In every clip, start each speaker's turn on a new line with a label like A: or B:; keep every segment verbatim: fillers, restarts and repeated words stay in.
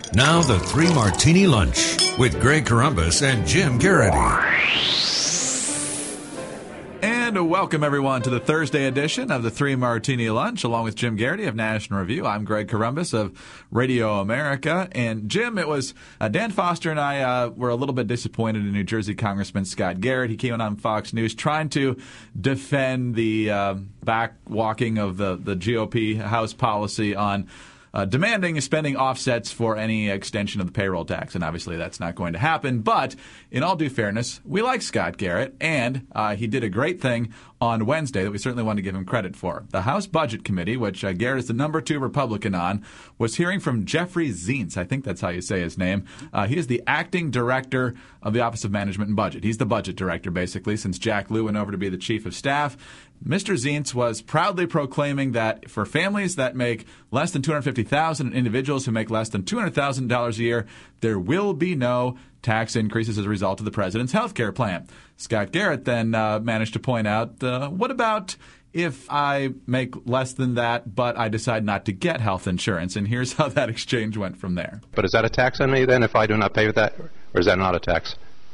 A: Now the Three Martini Lunch with Greg Corombos and Jim Garrity.
B: And welcome, everyone, to the Thursday edition of the Three Martini Lunch, along with Jim Garrity of National Review. I'm Greg Corombos of Radio America. And, Jim, it was uh, Dan Foster and I uh, were a little bit disappointed in New Jersey Congressman Scott Garrett. He came in on Fox News trying to defend the uh, backwalking of the, the G O P House policy on Uh, demanding spending offsets for any extension of the payroll tax. And obviously that's not going to happen. But in all due fairness, we like Scott Garrett, and uh, he did a great thing on Wednesday that we certainly want to give him credit for. The House Budget Committee, which uh, Garrett is the number two Republican on, was hearing from Jeffrey Zients. I think that's how you say his name. Uh, he is the acting director of the Office of Management and Budget. He's the budget director, basically, since Jack Lew went over to be the chief of staff. Mister Zients was proudly proclaiming that for families that make less than two hundred fifty thousand dollars and individuals who make less than two hundred thousand dollars a year, there will be no tax increases as a result of the president's health care plan. Scott Garrett then uh, managed to point out, uh, what about if I make less than that, but I decide not to get health insurance? And here's how that exchange went from there.
C: But is that a tax on me then if I do not pay with that? Or is that not a tax?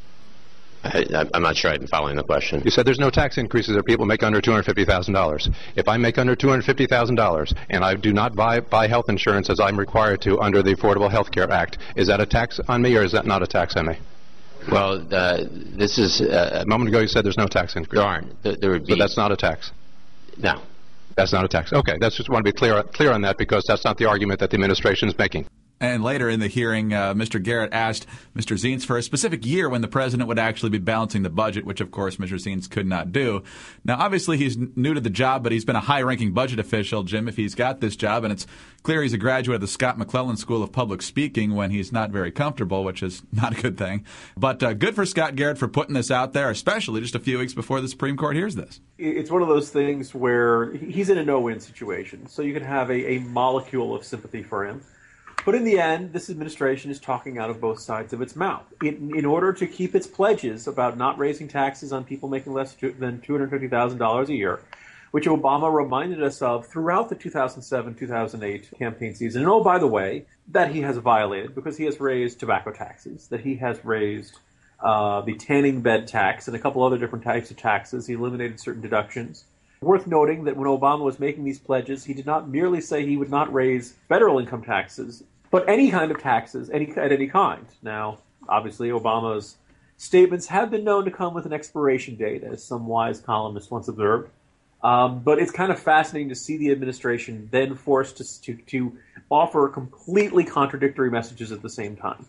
D: I, I'm not sure I'm following the question.
C: You said there's no tax increases if people make under two hundred fifty thousand dollars. If I make under two hundred fifty thousand dollars and I do not buy, buy health insurance as I'm required to under the Affordable Health Care Act, is that a tax on me or is that not a tax on me?
D: Well, uh, this is... Uh,
C: a moment ago you said there's no tax increase.
D: There aren't. There, there would be...
C: So that's not a tax?
D: No.
C: That's not a tax. Okay, that's just want to be clear, clear on that because that's not the argument that the administration is making.
B: And later in the hearing, uh, Mister Garrett asked Mister Zients for a specific year when the president would actually be balancing the budget, which, of course, Mister Zients could not do. Now, obviously, he's new to the job, but he's been a high-ranking budget official, Jim, if he's got this job. And it's clear he's a graduate of the Scott McClellan School of Public Speaking when he's not very comfortable, which is not a good thing. But uh, good for Scott Garrett for putting this out there, especially just a few weeks before the Supreme Court hears this.
E: It's one of those things where he's in a no-win situation. So you can have a, a molecule of sympathy for him. But in the end, this administration is talking out of both sides of its mouth. In, in order to keep its pledges about not raising taxes on people making less than two hundred fifty thousand dollars a year, which Obama reminded us of throughout the two thousand seven two thousand eight campaign season. And oh, by the way, that he has violated because he has raised tobacco taxes, that he has raised uh, the tanning bed tax and a couple other different types of taxes. He eliminated certain deductions. Worth noting that when Obama was making these pledges, he did not merely say he would not raise federal income taxes, but any kind of taxes, any at any kind. Now, obviously, Obama's statements have been known to come with an expiration date, as some wise columnist once observed. Um, but it's kind of fascinating to see the administration then forced to, to, to offer completely contradictory messages at the same time.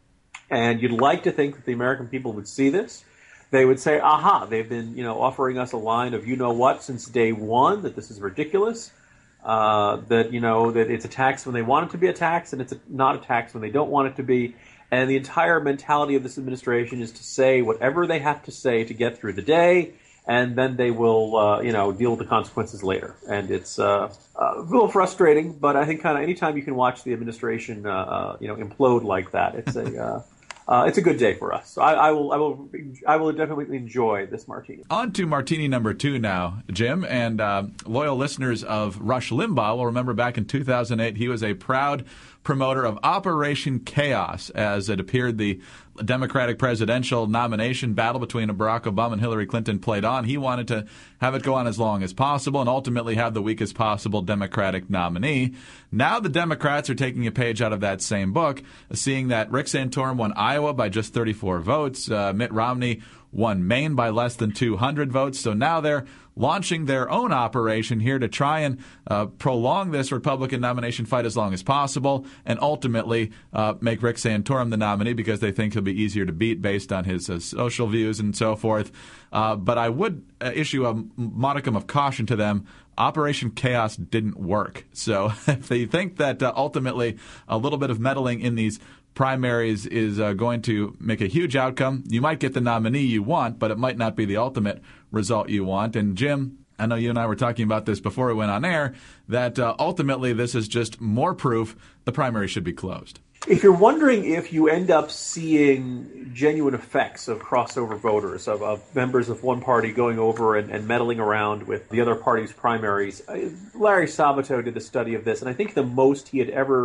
E: And you'd like to think that the American people would see this. They would say, aha, they've been, you know, offering us a line of you-know-what since day one, that this is ridiculous, uh, that, you know, that it's a tax when they want it to be a tax, and it's a, not a tax when they don't want it to be. And the entire mentality of this administration is to say whatever they have to say to get through the day, and then they will, uh, you know, deal with the consequences later. And it's uh, a little frustrating, but I think kind of anytime you can watch the administration, uh, uh, you know, implode like that, it's a... Uh, Uh, it's a good day for us. So I, I will, I will, I will definitely enjoy this martini.
B: On to martini number two now, Jim. And uh, loyal listeners of Rush Limbaugh will remember back in two thousand eight, he was a proud promoter of Operation Chaos, as it appeared the Democratic presidential nomination battle between Barack Obama and Hillary Clinton played on. He wanted to have it go on as long as possible and ultimately have the weakest possible Democratic nominee. Now the Democrats are taking a page out of that same book, seeing that Rick Santorum won Iowa by just thirty-four votes. Uh, Mitt Romney won Maine by less than two hundred votes. So now they're launching their own operation here to try and uh, prolong this Republican nomination fight as long as possible and ultimately uh, make Rick Santorum the nominee because they think he'll be easier to beat based on his uh, social views and so forth. Uh, but I would uh, issue a modicum of caution to them. Operation Chaos didn't work. So if they think that uh, ultimately a little bit of meddling in these primaries is uh, going to make a huge outcome, you might get the nominee you want, but it might not be the ultimate result you want. And Jim, I know you and I were talking about this before we went on air, that uh, ultimately this is just more proof the primary should be closed.
E: If you're wondering if you end up seeing genuine effects of crossover voters, of, of members of one party going over and, and meddling around with the other party's primaries, Larry Sabato did a study of this, and I think the most he had ever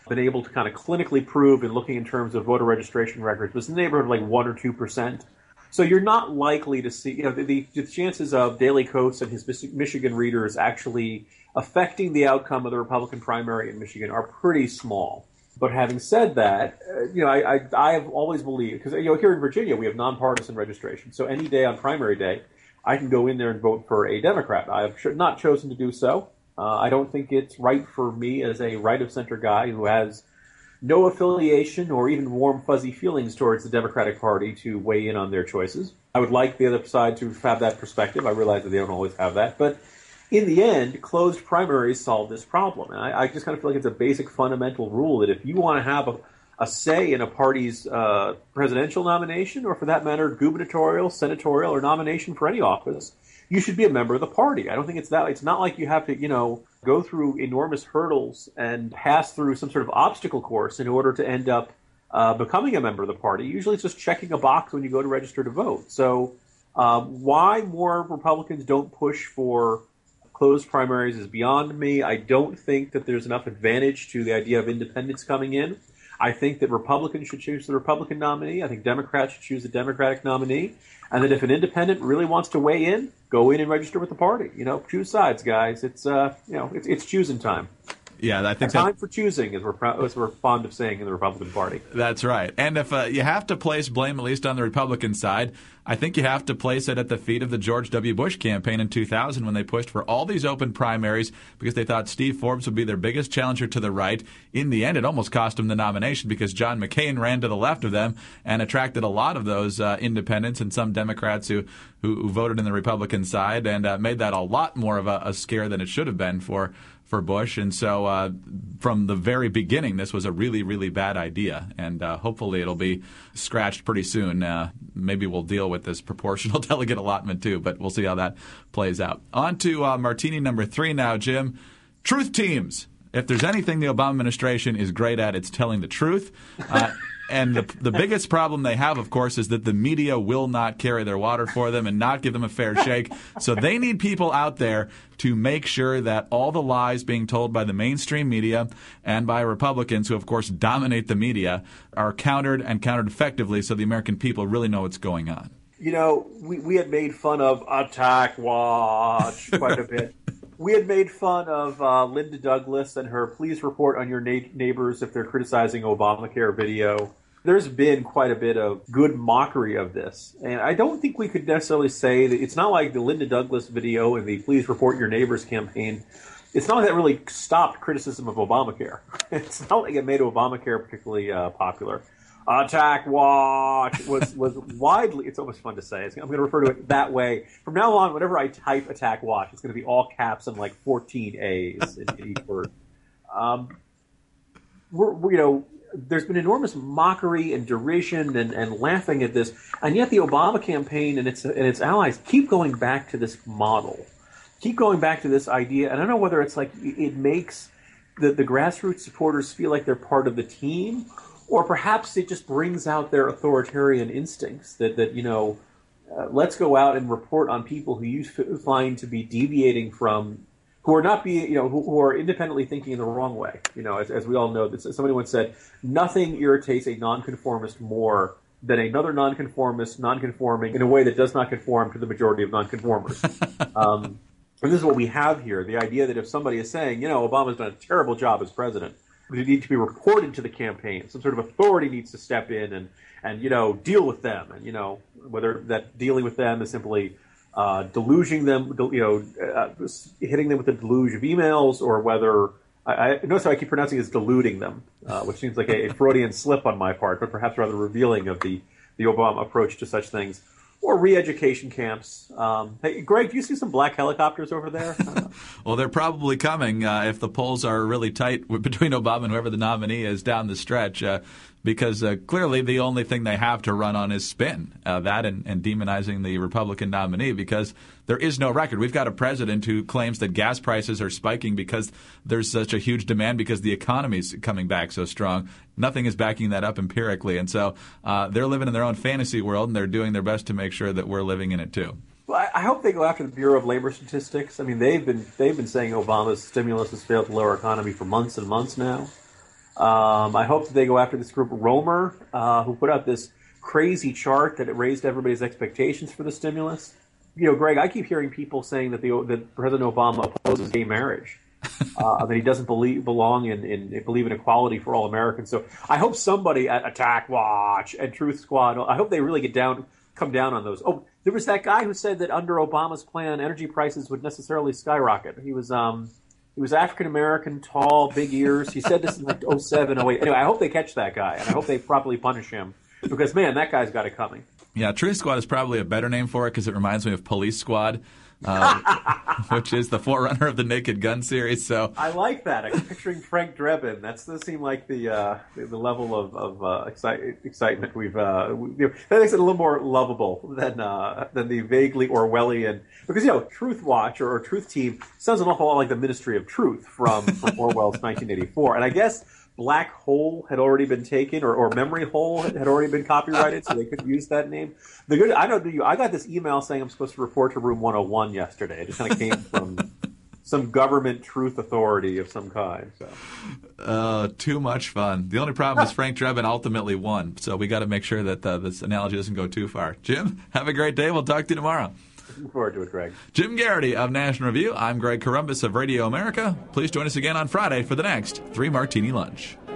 E: been able to kind of clinically prove in looking in terms of voter registration records was in the neighborhood of like one or two percent. So you're not likely to see, you know, the, the chances of Daley Coates and his Michigan readers actually affecting the outcome of the Republican primary in Michigan are pretty small. But having said that, uh, you know, I, I, I have always believed, because, you know, here in Virginia we have nonpartisan registration. So any day on primary day, I can go in there and vote for a Democrat. I have not chosen to do so. Uh, I don't think it's right for me as a right-of-center guy who has no affiliation or even warm, fuzzy feelings towards the Democratic Party to weigh in on their choices. I would like the other side to have that perspective. I realize that they don't always have that. But in the end, closed primaries solve this problem. And I, I just kind of feel like it's a basic fundamental rule that if you want to have a, a say in a party's uh, presidential nomination, or for that matter, gubernatorial, senatorial, or nomination for any office, you should be a member of the party. I don't think it's that. It's not like you have to, you know, go through enormous hurdles and pass through some sort of obstacle course in order to end up uh, becoming a member of the party. Usually it's just checking a box when you go to register to vote. So um, why more Republicans don't push for closed primaries is beyond me. I don't think that there's enough advantage to the idea of independents coming in. I think that Republicans should choose the Republican nominee. I think Democrats should choose the Democratic nominee. And that if an independent really wants to weigh in, go in and register with the party. You know, choose sides, guys. It's uh, you know, it's, it's choosing time.
B: Yeah, I think
E: time
B: that,
E: for choosing, as we're, as we're fond of saying in the Republican Party.
B: That's right. And if uh, you have to place blame, at least on the Republican side, I think you have to place it at the feet of the George W. Bush campaign in two thousand when they pushed for all these open primaries because they thought Steve Forbes would be their biggest challenger to the right. In the end, it almost cost them the nomination because John McCain ran to the left of them and attracted a lot of those uh, independents and some Democrats who, who, who voted in the Republican side and uh, made that a lot more of a, a scare than it should have been for for Bush. And so uh, from the very beginning, this was a really, really bad idea. And uh, hopefully it'll be scratched pretty soon. Uh, maybe we'll deal with this proportional delegate allotment too, but we'll see how that plays out. On to uh, martini number three now, Jim. Truth teams. If there's anything the Obama administration is great at, it's telling the truth. Uh, and the, the biggest problem they have, of course, is that the media will not carry their water for them and not give them a fair shake. So they need people out there to make sure that all the lies being told by the mainstream media and by Republicans, who, of course, dominate the media, are countered and countered effectively so the American people really know what's going on.
E: You know, we, we had made fun of Attack Watch quite a bit. We had made fun of uh, Linda Douglas and her please report on your na- neighbors if they're criticizing Obamacare video. There's been quite a bit of good mockery of this. And I don't think we could necessarily say that it's not like the Linda Douglas video and the please report your neighbors campaign. It's not like that really stopped criticism of Obamacare. It's not like it made Obamacare particularly uh, popular. Attack Watch was, was widely, it's almost fun to say. I'm going to refer to it that way. From now on, whenever I type Attack Watch, it's going to be all caps and like fourteen A's in, in each word. Um, we're, we're, you know, there's been enormous mockery and derision and, and laughing at this, and yet the Obama campaign and its, and its allies keep going back to this model, keep going back to this idea. And I don't know whether it's like it makes the, the grassroots supporters feel like they're part of the team, or perhaps it just brings out their authoritarian instincts that, that you know, uh, let's go out and report on people who you f- find to be deviating from, who are not being, you know, who, who are independently thinking in the wrong way. You know, as, as we all know, this, somebody once said, nothing irritates a nonconformist more than another nonconformist nonconforming in a way that does not conform to the majority of nonconformers. um, and this is what we have here, the idea that if somebody is saying, you know, Obama's done a terrible job as president, they need to be reported to the campaign. Some sort of authority needs to step in and, and you know, deal with them. And, you know, whether that dealing with them is simply uh, deluging them, you know, uh, hitting them with a deluge of emails, or whether I, I notice how I keep pronouncing it as deluding them, uh, which seems like a, a Freudian slip on my part, but perhaps rather revealing of the, the Obama approach to such things. Or re-education camps. Um, hey, Greg, do you see some black helicopters over there?
B: Well, they're probably coming uh, if the polls are really tight between Obama and whoever the nominee is down the stretch, uh, because uh, clearly the only thing they have to run on is spin, uh, that and, and demonizing the Republican nominee, because there is no record. We've got a president who claims that gas prices are spiking because there's such a huge demand because the economy's coming back so strong. Nothing is backing that up empirically. And so uh, they're living in their own fantasy world, and they're doing their best to make sure that we're living in it too.
E: Well, I hope they go after the Bureau of Labor Statistics. I mean, they've been they've been saying Obama's stimulus has failed to lower economy for months and months now. Um, I hope that they go after this group, Romer, uh, who put out this crazy chart that it raised everybody's expectations for the stimulus. You know, Greg, I keep hearing people saying that the that President Obama opposes gay marriage, uh, that he doesn't believe belong in, in believe in equality for all Americans. So I hope somebody at Attack Watch and Truth Squad, I hope they really get down, come down on those. Oh, there was that guy who said that under Obama's plan, energy prices would necessarily skyrocket. He was um. He was African American, tall, big ears. He said this in like oh seven, oh eight. Anyway, I hope they catch that guy, and I hope they properly punish him because, man, that guy's got it coming.
B: Yeah, Truth Squad is probably a better name for it because it reminds me of Police Squad, uh, which is the forerunner of the Naked Gun series. So
E: I like that. I'm picturing Frank Drebin. That does seem like the uh, the, the level of, of uh, excite, excitement we've. Uh, we, you know, that makes it a little more lovable than uh, than the vaguely Orwellian. Because you know, Truth Watch or, or Truth Team sounds an awful lot like the Ministry of Truth from, from Orwell's nineteen eighty-four, and I guess Black Hole had already been taken, or, or Memory Hole had already been copyrighted, so they could use that name. The good, I don't know you. I got this email saying I'm supposed to report to Room one oh one yesterday. It just kind of came from some government truth authority of some kind. So,
B: uh, too much fun. The only problem is Frank Drebin ultimately won, so we got to make sure that uh, this analogy doesn't go too far. Jim, have a great day. We'll talk to you tomorrow.
E: Looking forward to it, Greg.
B: Jim Garrity of National Review. I'm Greg Corombos of Radio America. Please join us again on Friday for the next Three Martini Lunch.